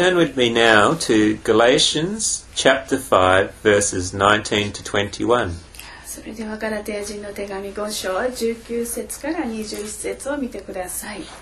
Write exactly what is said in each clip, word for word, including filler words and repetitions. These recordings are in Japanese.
Turn with me now to Galatians chapter five, verses nineteen to twenty-one. それではガラテヤ人の手紙ご章じゅうきゅう節からにじゅういち節を見てください。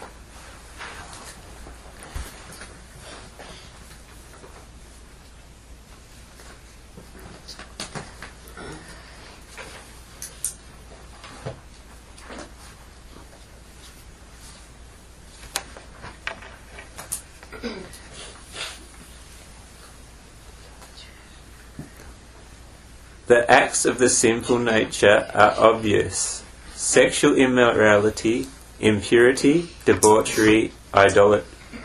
The acts of the sinful nature are obvious: sexual immorality, impurity, debauchery, idolatry.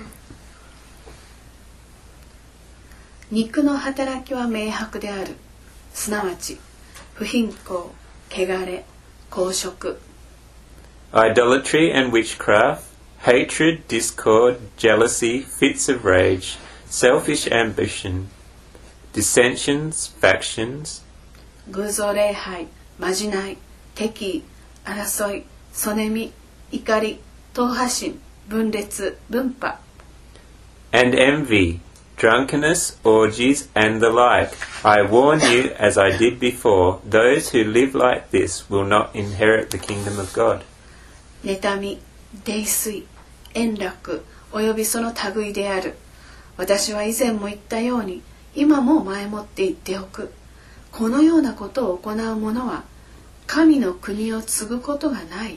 肉の働きは明白である。すなわち、不貧困、汚れ、公職。 Idolatry and witchcraft, hatred, discord, jealousy, fits of rage, selfish ambition, dissensions, factions. 偶像礼拝、まじない、敵意、争い、そねみ、怒り、党派心、分裂、分派。 And envy, drunkenness, orgies, and the like. I warn you, as I did before, those who live like this will not inherit the kingdom of God. 妬み、泥酔、円楽、およびその類である。私は以前も言ったように、今も前もって言っておく。このようなことを行う者は神の国を継ぐことがない。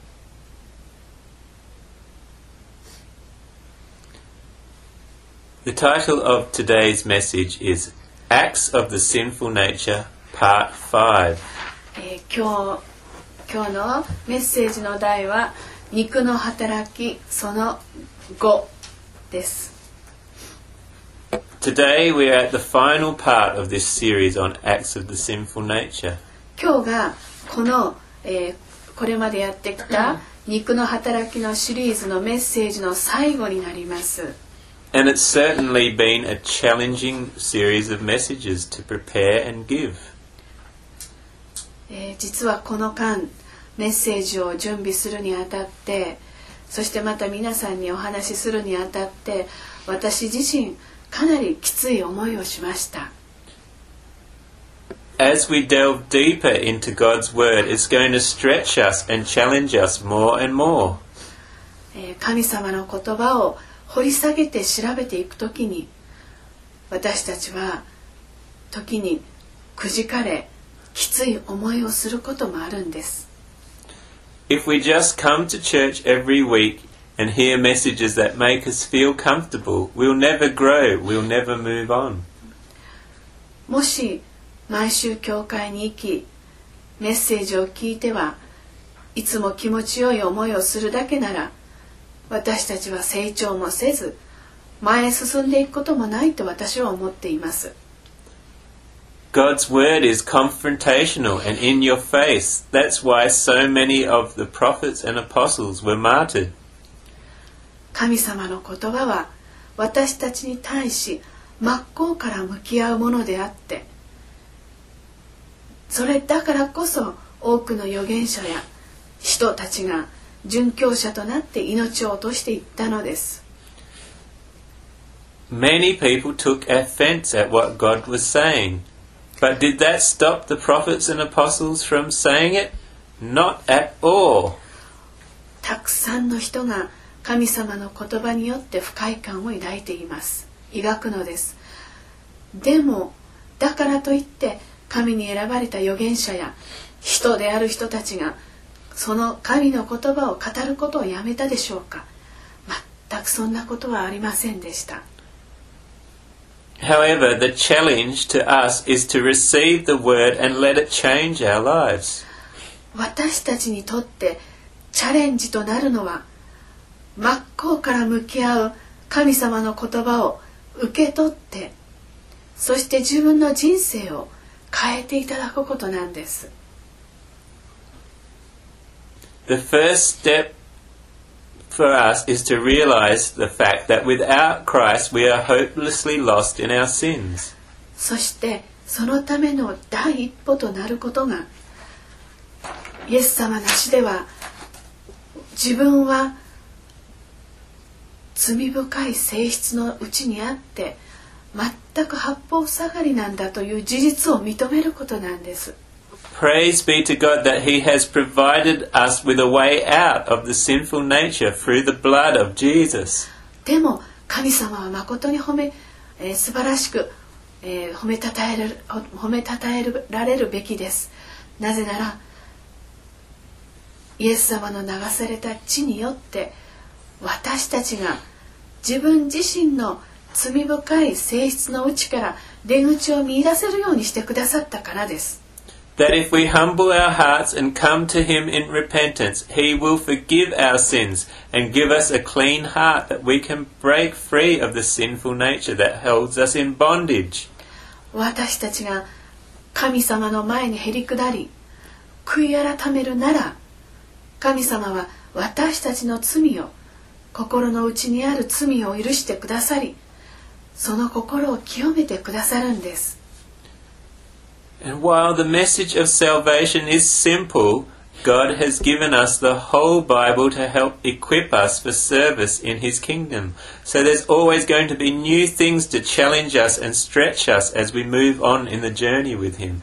The title of today's message is Acts of the Sinful Nature, Part five. えー、今日、今日のメッセージの題は肉の働きそのごです。 Today we are at the final part of this series on acts of the sinful nature. 今日がこの、えー、これまでやってきた肉の働きのシリーズのメッセージの最後になります。 And it's certainly been a challenging series of messages to prepare and give. えー、実はこの間メッセージを準備するにあたって、そしてまた皆さんにお話しするにあたって、私自身かなりきつい思いをしました。 As we delve deeper into God's Word, it's going to stretch us and challenge us more and more. 神様の言葉を掘り下げて調べていくときに、私たちは時にくじかれ、きつい思いをすることもあるんです。 If we just come to church every week and hear messages that make us feel comfortable, we'll never grow, we'll never move on. もし毎週教会に行き、メッセージを聞いてはいつも気持ちよい思いをするだけなら、私たちは成長もせず、前へ進んでいくこともないと私は思っています。 God's word is confrontational and in your face. That's why so many of the prophets and apostles were martyred. 神様の言葉は私たちに対し真っ向から向き合うものであって、それだからこそ多くの預言者や人たちが殉教者となって命を落としていったのです。 Many people took offense at what God was saying. But did that stop the prophets and apostles from saying it? Not at all. たくさんの人が神様の言葉によって不快感を抱いています。抱くのです。でも、だからといって神に選ばれた預言者や人である人たちがその神の言葉を語ることをやめたでしょうか。全くそんなことはありませんでした。 However, the challenge to us is to receive the word and let it change our lives. 私たちにとってチャレンジとなるのは、真っ向から向き合う神様の言葉を受け取って、そして自分の人生を変えていただくことなんです。 The first step for us is to realize the fact that without Christ we are hopelessly lost in our sins. そしてそのための第一歩となることが、イエス様なしでは自分は罪深い性質のうちにあって全く八方塞がりなんだという事実を認めることなんです。 Praise be to God that He has provided us with a way out of the sinful nature through the blood of Jesus. でも神様は誠に褒め、えー、素晴らしく、えー、褒めたたえる褒めたたえられるべきです。なぜならイエス様の流された血によって私たちが自分自身の罪深い性質の内から出口を見出せるようにしてくださったからです。 That if we humble our hearts and come to Him in repentance, He will forgive our sins and give us a clean heart that we can break free of the sinful nature that holds us in bondage. 私たちが神様の前にへり下り、悔い改めるなら、神様は私たちの罪を、心の内にある罪を許してくださり、その心を清めてくださるんです。 And while the message of salvation is simple, God has given us the whole Bible to help equip us for service in His kingdom. So there's always going to be new things to challenge us and stretch us as we move on in the journey with Him.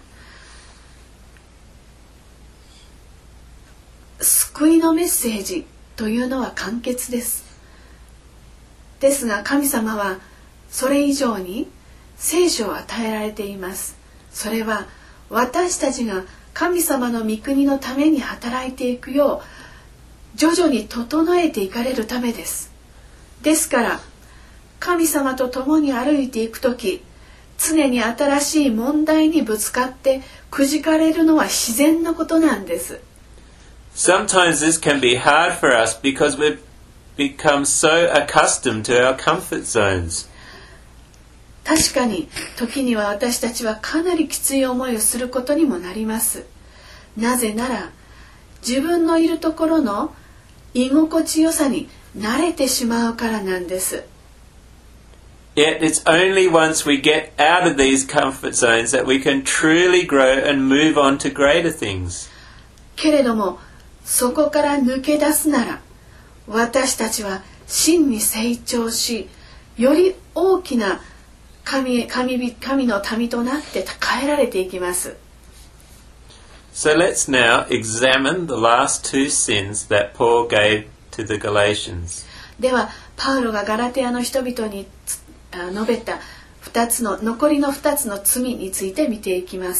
救いのメッセージというのは簡潔です。ですが神様はそれ以上に聖書を与えられています。それは私たちが神様の御国のために働いていくよう徐々に整えていかれるためです。ですから神様と共に歩いていくとき、常に新しい問題にぶつかってくじかれるのは自然なことなんです。 Sometimes this can be hard for us because we've become so accustomed to our comfort zones. 確かに時には私たちはかなりきつい思いをすることにもなります。なぜなら自分のいるところの居心地よさに慣れてしまうからなんです。 Yet it's only once we get out of these comfort zones that we can truly grow and move on to greater things. けれどもそこから抜け出すなら私たちは真に成長し、より大きな神、神、神の民となって変えられていきます。 So let's now examine the last two sins that Paul gave to the Galatians. ではパウロがガラテヤの人々に述べた二つの残りの二つの罪について見ていきます。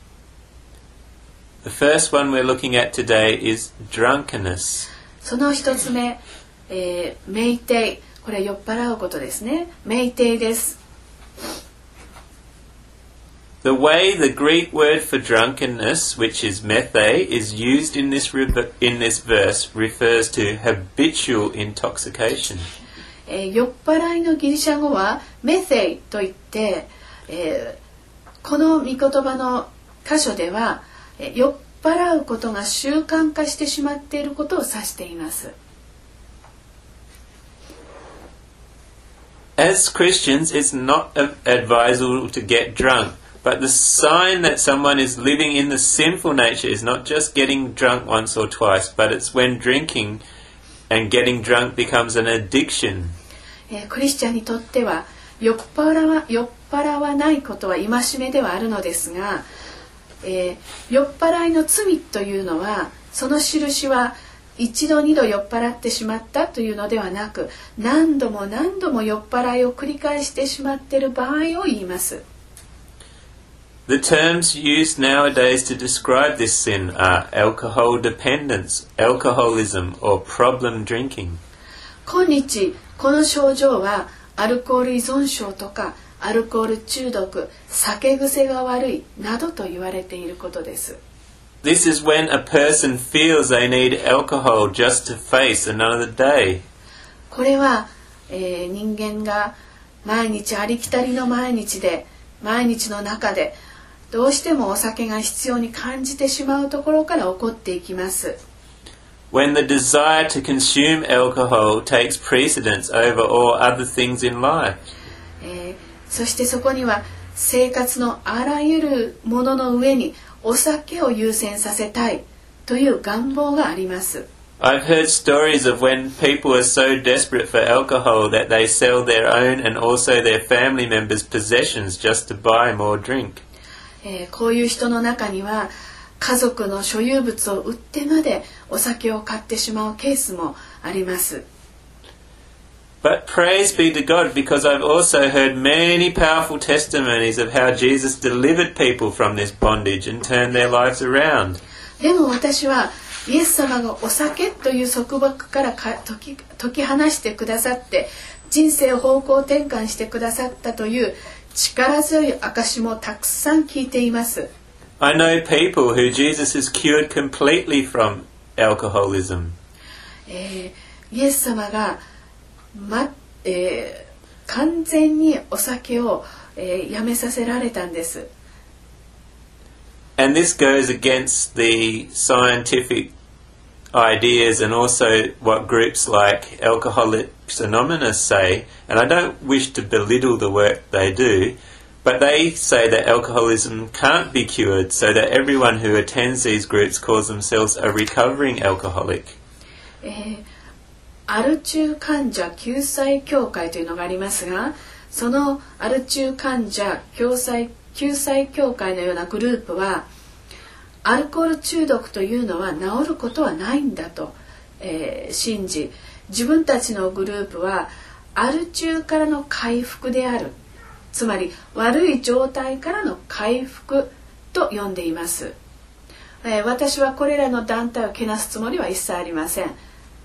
The first one we're looking at today is drunkenness. その一つ目、えー、酩酊。これは酔っ払うことですね。酩酊です。 The way the Greek word for drunkenness, which is methe, is used in this re- in this verse refers to habitual intoxication. えー、酔っ払いのギリシャ語はメセイといって、えー、この御言葉の箇所では、えー、酔っ払うことが習慣化してしまっていることを指しています。 As Christians, it's not advisable to get drunk, but the sign that someone is living in the sinful nature is not just getting drunk once or twice, but it's when drinking and getting drunk becomes an addiction. えー、クリスチャンにとっては酔っ払わ、酔っ払わないことは戒めではあるのですが、えー、酔っ払いの罪というのはその印は一度二度酔っ払ってしまったというのではなく、何度も何度も酔っ払いを繰り返してしまっている場合を言います。 The terms used nowadays to describe this sin are alcohol dependence, alcoholism, or problem drinking. 今日この症状はアルコール依存症とかアルコール中毒、酒癖が悪いなどと言われていることです。 This is when a person feels they need alcohol just to face another day. これは、えー、人間が毎日ありきたりの毎日で毎日の中でどうしてもお酒が必要に感じてしまうところから起こっていきます。 When the desire to consume alcohol takes precedence over all other things in life. えー、そしてそこには生活のあらゆるものの上にお酒を優先させたいという願望があります。 I've heard stories of when people are so desperate for alcohol that they sell their own and also their family members' possessions just to buy more drink. えー、こういう人の中には家族の所有物を売ってまでお酒を買ってしまうケースもあります。 But praise be to God, because I've also heard many powerful testimonies of how Jesus delivered people from this bondage and turned their lives around. でも私はイエス様がお酒という束縛からか解き、解き放してくださって人生を方向転換してくださったという力強い証もたくさん聞いています。 I know people who Jesus has cured completely from alcoholism. えー、イエス様が、まえー、完全にお酒を、えー、やめさせられたんです。 And this goes against the scientific ideas and also what groups like Alcoholics Anonymous say, and I don't wish to belittle the work they do, but they say that alcoholism can't be cured, so that everyone who attends these groups calls themselves a recovering alcoholic. えー、アル中患者救済協会というのがありますが、そのアル中患者救済救済協会のようなグループはアルコール中毒というのは治ることはないんだと、えー、信じ、自分たちのグループはアル中からの回復である、つまり悪い状態からの回復と呼んでいます。えー、私はこれらの団体をけなすつもりは一切ありません。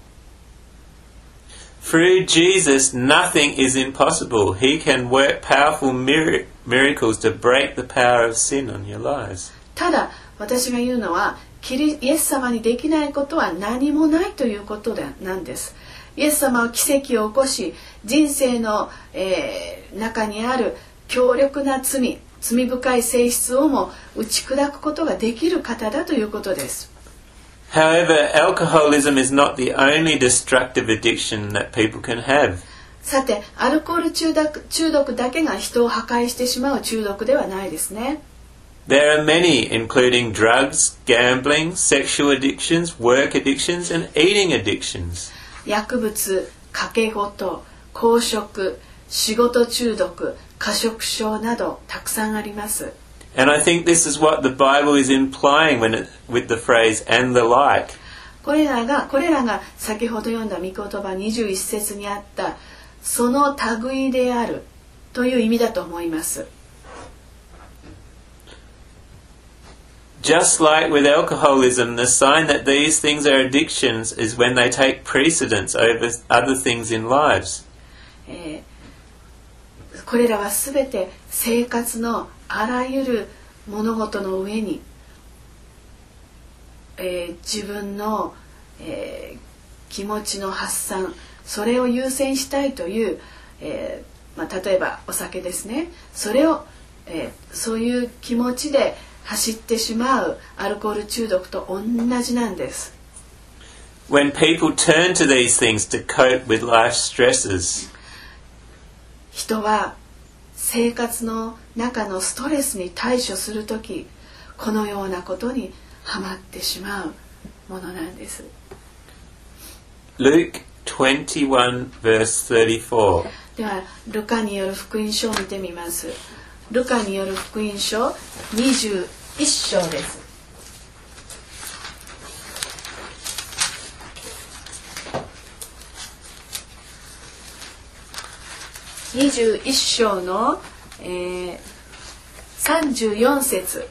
Through Jesus, nothing is impossible. He can work powerful mir- miracles to break the power of sin on your lives. ただ私が言うのはキリイエス様にできないことは何もないということでなんです。イエス様は奇跡を起こし人生の、えー、中にある強力な罪罪深い性質をも打ち砕くことができる方だということです。 However, alcoholism is not the only destructive addiction that people can have. さて、アルコール中毒、中毒だけが人を破壊してしまう中毒ではないですね。 There are many, including drugs, gambling, sexual addictions, work addictions, and eating addictions. 薬物、賭け事、公職、仕事中毒、過食症などたくさんあります。 And I think this is what the Bible is implying when it, with the phrase "and the like." これらが、これらが先ほど読んだ御言葉にじゅういっ節にあったその類であるという意味だと思います。 Just like with alcoholism, the sign that these things are addictions is when they take precedence over other things in lives. えー、これらはすべて生活のあらゆる物事の上に、えー、自分の、えー、気持ちの発散、それを優先したいという、えーまあ、例えばお酒ですね、それを、えー、そういう気持ちで走ってしまうアルコール中毒と同じなんです。 When people turn to these things to cope with life's stresses, 人は生活の中のストレスに対処するとき、このようなことにはまってしまうものなんです。 Luke twenty-one verse thirty-four. ではルカによる福音書を見てみます。ルカによる福音書にじゅういっ章です。にじゅういっ章の、えー、さんじゅうよん節。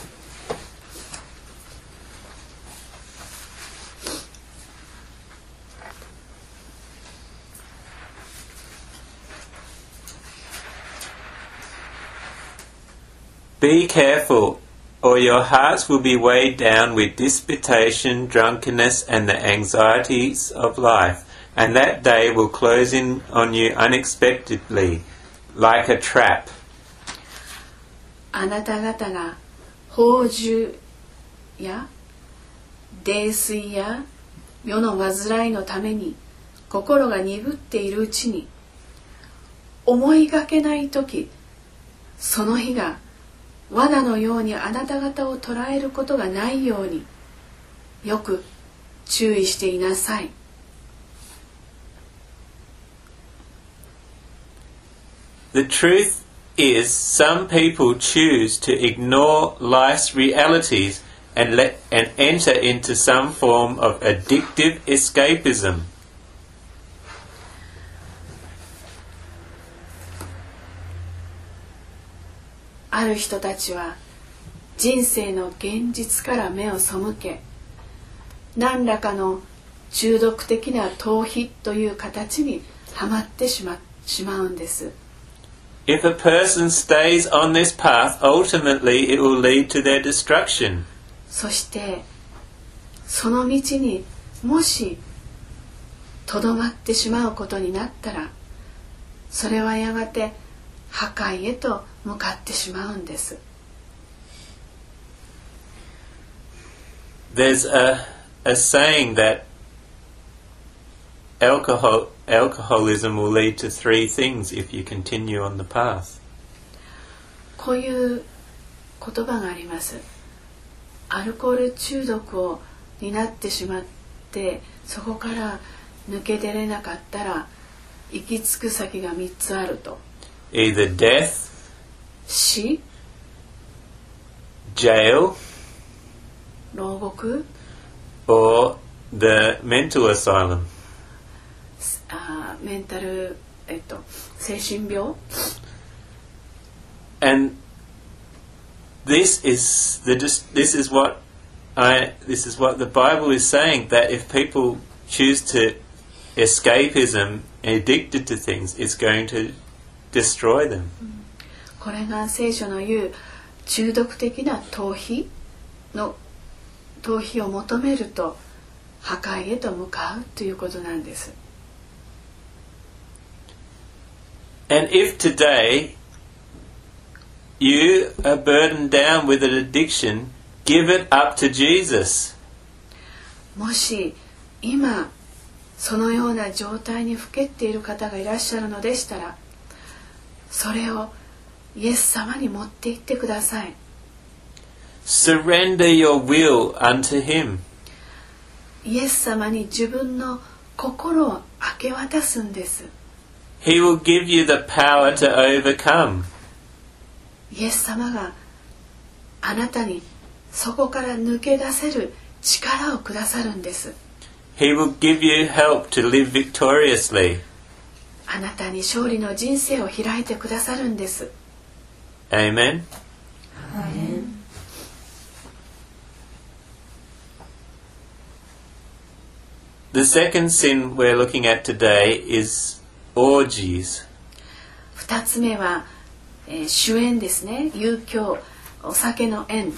Be careful, or your hearts will be weighed down with disputation, drunkenness, and the anxieties of life, and that day will close in on you unexpectedly, like a trap. あなた方が放縦や泥酔や世の煩いのために心が鈍っているうちに、思いがけない時、その日が罠のようにあなた方を捕らえることがないように、よく注意していなさい。 The truth is, some people choose to ignore life's realities and let and enter into some form of addictive escapism. ある人たちは人生の現実から目を背け、何らかの中毒的な逃避という形にはまってしま、しまうんです。 If a person stays on this path, ultimately it will lead to their destruction. そしてその道にもしとどまってしまうことになったら、それはやがて破壊へと向かってしまうんです。 There's a, a saying that alcohol, alcoholism will lead to three things if you continue on the path. こういう言葉があります。アルコール中毒をになってしまって、そこから抜け出れなかったら行き着く先がみっつあると。 Either death, 死、 jail, 牢獄、 or the mental asylum. あメンタル、えっと、精神病。 And this is the this is what I this is what the Bible is saying, that if people choose to escapism and addicted to things, it's going to destroy them. これが聖書の言う中毒的な逃避の逃避を求めると破壊へと向かうということなんです。 And if today you are burdened down with an addiction, give it up to Jesus. もし今そのような状態にふけっている方がいらっしゃるのでしたら、それをイエス様に持って行ってください。 Surrender your will unto Him. イエス様に自分の心を明け渡すんです。 He will give you the power to overcome. イエス様があなたにそこから抜け出せる力をくださるんです。 He will give you help to live victoriously. あなたに勝利の人生を開いてくださるんです。 Amen. Amen. The second sin we're looking at today is orgies. 二つ目は、えー、酒宴ですね。遊興、お酒の宴。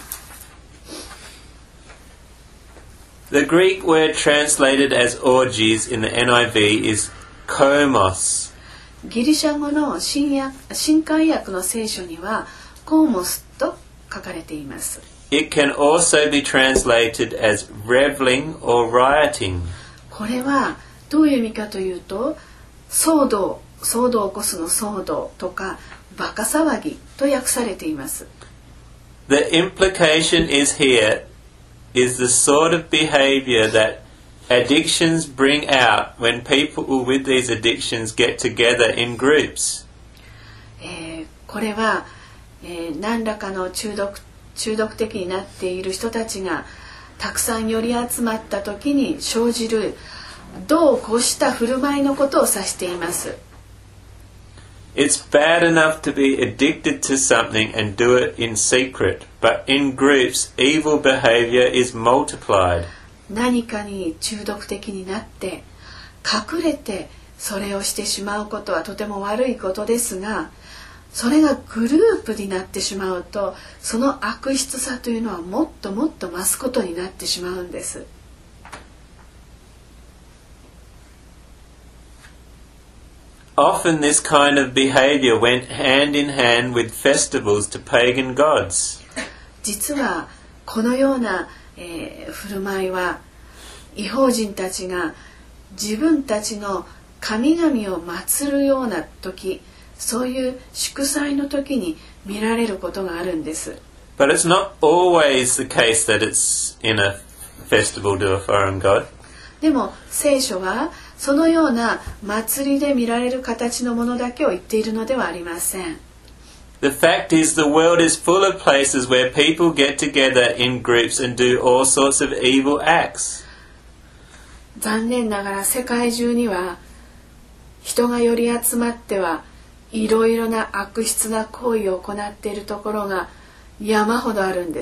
The Greek word translated as orgies in the N I V is komos. ギリシャ語の新約、新海訳の聖書にはコーモスと書かれています。 It can also be translated as reveling or rioting. これはどういう意味かというと、騒動、騒動を起こすの騒動とかバカ騒ぎと訳されています。 The implication is here is the sort of behavior that addictions bring out when people with these addictions get together in groups. えー、これは、えー、何らかの中毒、中毒的になっている人たちがたくさん寄り集まった時に生じるどうこうした振る舞いのことを指しています。 It's bad enough to be addicted to something and do it in secret, but in groups, evil behavior is multiplied. 何かに中毒的になって隠れてそれをしてしまうことはとても悪いことですが、それがグループになってしまうと、その悪質さというのはもっともっと増すことになってしまうんです。 Often this kind of behavior went hand in hand with festivals to pagan gods. 実はこのような、えー、振る舞いは異邦人たちが自分たちの神々を祀るような時、そういう祝祭の時に見られることがあるんです。 But it's not always the case that it's in a festival to a foreign god. でも聖書はそのような祭りで見られる形のものだけを言っているのではありません。 The fact is, the world is full of places where people get together in groups and do all sorts of evil acts. 残念ながら世界中には人が寄り集まってはいろいろな悪質な行為を行っているところが山ほどあるんです。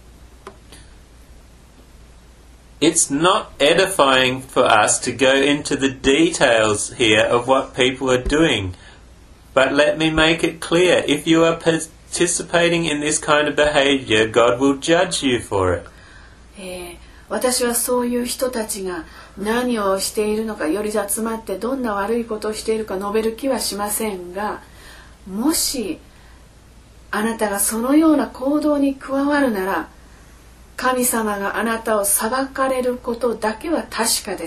It's not edifying for us to go into the details here of what people are doing. But let me make it clear, if you are participating in this kind of behavior, God will judge you for it. えー、私はそういう人たちが何をしているのか、より集まってどんな悪いことをしているか述べる気はしませんが、もしあなたがそのような行動に加わるなら、神様があなたを裁かれることだけは確かです。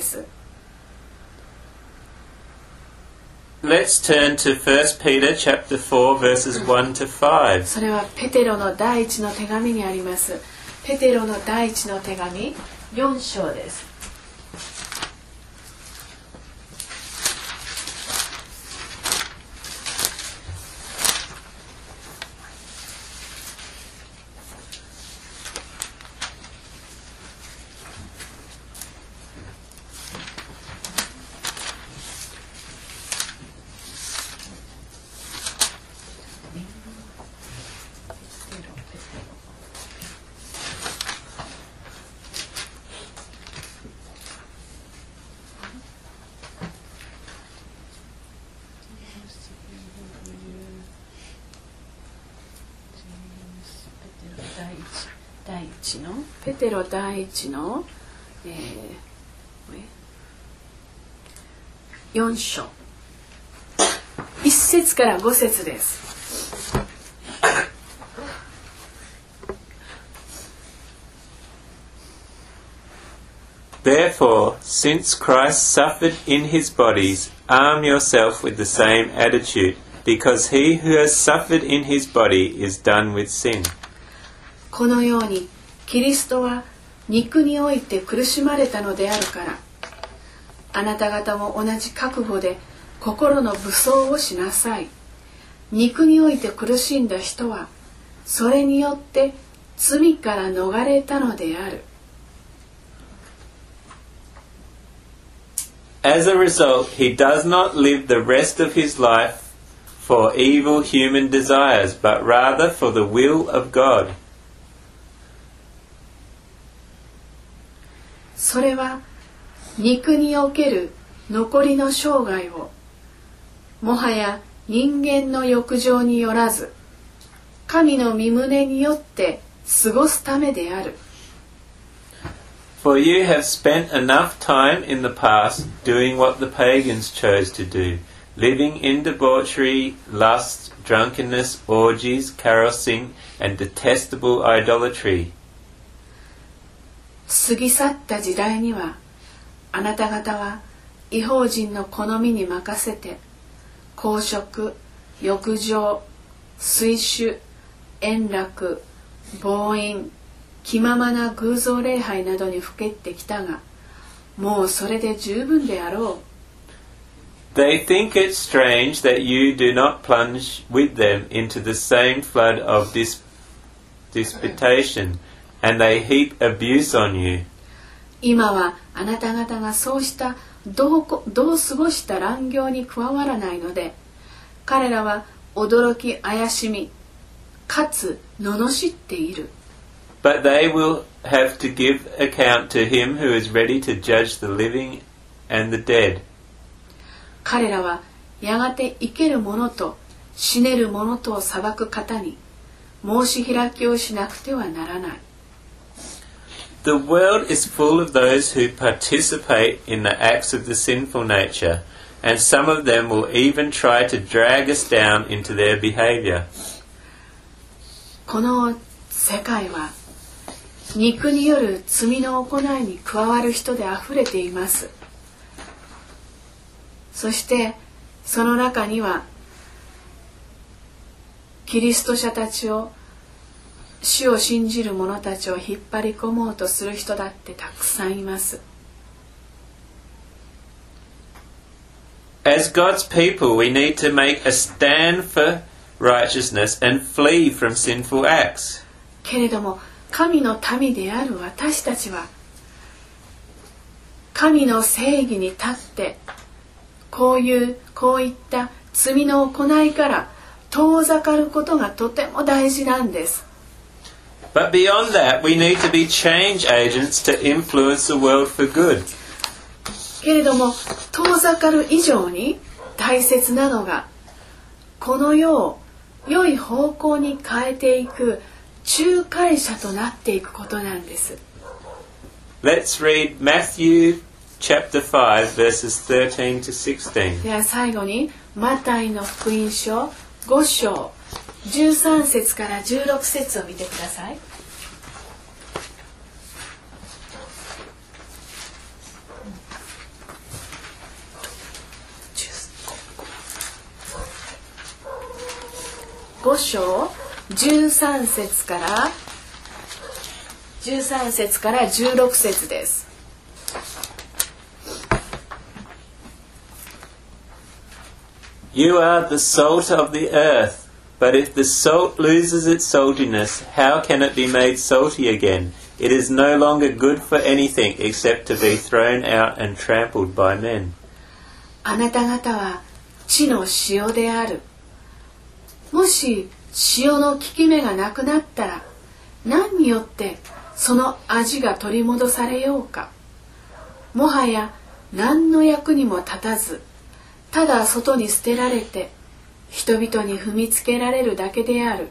Let's turn to First Peter chapter four verses one to five. それはペテロの第一の手紙にあります。ペテロの第一の手紙よん章です。第一のペテロ第一の、えー、よん章いっ節からご節です。 Therefore, since Christ suffered in his bodies, arm yourself with the same attitude, because he who has suffered in his body is done with sin. このようにキリストは肉において苦しまれたのであるから、あなた方も同じ覚悟で心の武装をしなさい。肉において苦しんだ人はそれによって罪から逃れたのである。 As a result, he does not live the rest of his life for evil human desires, but rather for the will of God. それは肉における残りの生涯をもはや人間の欲情によらず神の御胸によって過ごすためである。 For you have spent enough time in the past doing what the pagans chose to do, living in debauchery, lust, drunkenness, orgies, carousing, and detestable idolatry. 過ぎ去った時代にはあなた方は異邦人の好みに任せて好食、欲情、酔酒、宴楽、暴飲、気ままな偶像礼拝などにふけってきたが、もうそれで十分であろう。 They think it strange that you do not plunge with them into the same flood of dis- disputation, and they heap abuse on you. 今はあなた方がそうしたどうこ、どう過ごした乱行に加わらないので、彼らは驚き怪しみ、かつ罵っている。 But they will have to give account to him who is ready to judge the living and the dead. 彼らはやがて生ける者と死ねる者とを裁く方に申し開きをしなくてはならない。 The world is full of those who participate in the acts of the sinful nature, and some of them will even try to drag us down into their behavior. この世界は肉による罪の行いに加わる人であふれています。そしてその中にはキリスト者たちを主を信じる者たちを引っ張り込もうとする人だってたくさんいます。 As God's people, we need to make a stand for righteousness and flee from sinful acts. けれども神の民である私たちは神の正義に立ってこういうこういった罪の行いから遠ざかることがとても大事なんです。 But beyond that, we need to be change agents to influence the world for good. けれども遠ざかる以上に大切なのがこの世を良い方向に変えていく仲介者となっていくことなんです。 Let's read Matthew chapter five verses thirteen to sixteen. では最後にマタイの福音書ご章じゅうさん節からじゅうろく節を見てください。ご章じゅうさん節からじゅうさん節からじゅうろく節です。 You are the salt of the earth, but if the salt loses its saltiness, how can it be made salty again? It is no longer good for anything except to be thrown out and trampled by men. あなた方は地の塩である。もし塩の効き目がなくなったら何によってその味が取り戻されようか。もはや何の役にも立たずただ外に捨てられて人々に踏みつけられるだけである。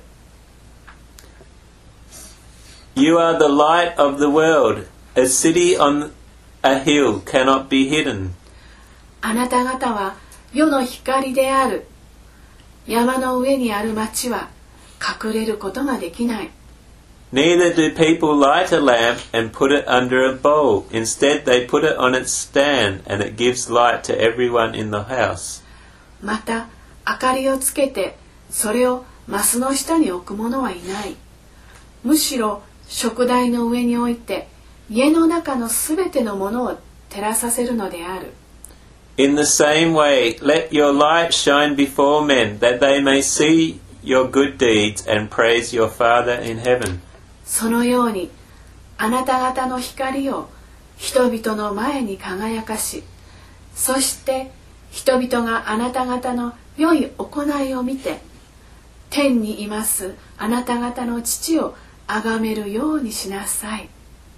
You are the light of the world. A city on a hill cannot be hidden. あなた方は世の光である。山の上にある町は隠れることができない。 Neither do people light a lamp and put it under a bowl. Instead, they put it on its stand, and it gives light to everyone in the house. また明かりをつけてそれをマスの下に置く者はいない。むしろ食台の上に置いて家の中のすべてのものを照らさせるのである。 In the same way, let your light shine before men, that they may see your good deeds and praise your Father in heaven. そのようにあなた方の光を人々の前に輝かし、そして人々があなた方の良い行いを見て天にいますあなた方の父を崇めるようにしなさい。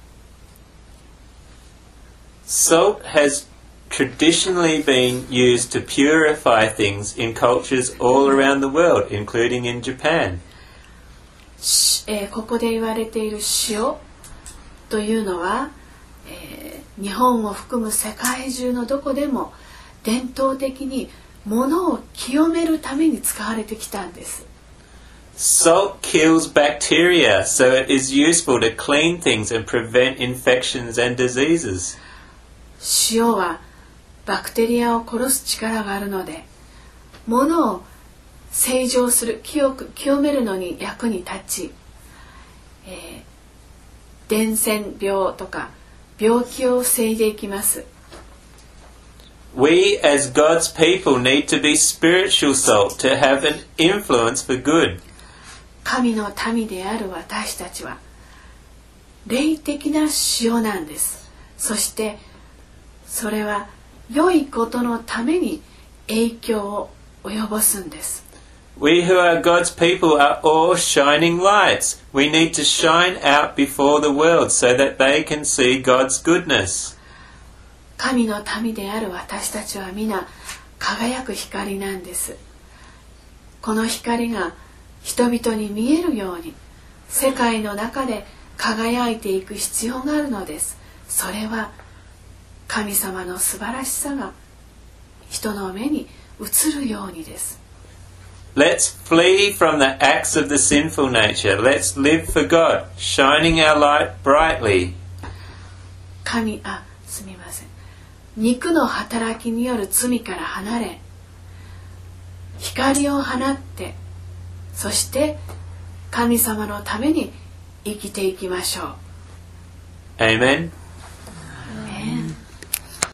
Salt has traditionally been used to purify things in cultures all around the world, including in Japan. えー、ここで言われている塩というのは、えー、日本を含む世界中のどこでも伝統的に物を清めるために使われてきたんです。 Salt kills bacteria, so it is useful to clean things and prevent infections and diseases. 塩はバクテリアを殺す力があるので物を清浄する 清く清めるのに役に立ち、えー、伝染病とか病気を防いでいきます。 We as God's people need to be spiritual salt to have an influence for good. 神の民である私たちは霊的な塩なんです。そしてそれは良いことのために影響を及ぼすんです。 We who are God's people are all shining lights. We need to shine out before the world so that they can see God's goodness. 神の民である私たちは皆輝く光なんです。この光が人々に見えるように世界の中で輝いていく必要があるのです。それは神様の素晴らしさが人の目に映るようにです。 Let's flee from the acts of the sinful nature. Let's live for God, shining our light brightly. 神、あ、すみません。肉の働きによる罪から離れ、光を放って、そして神様のために生きていきましょう。 Amen.